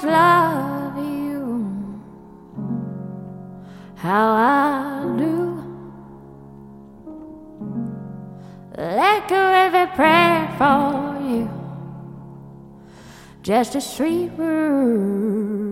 love you, how I do. Let go every prayer for you, just a sweet word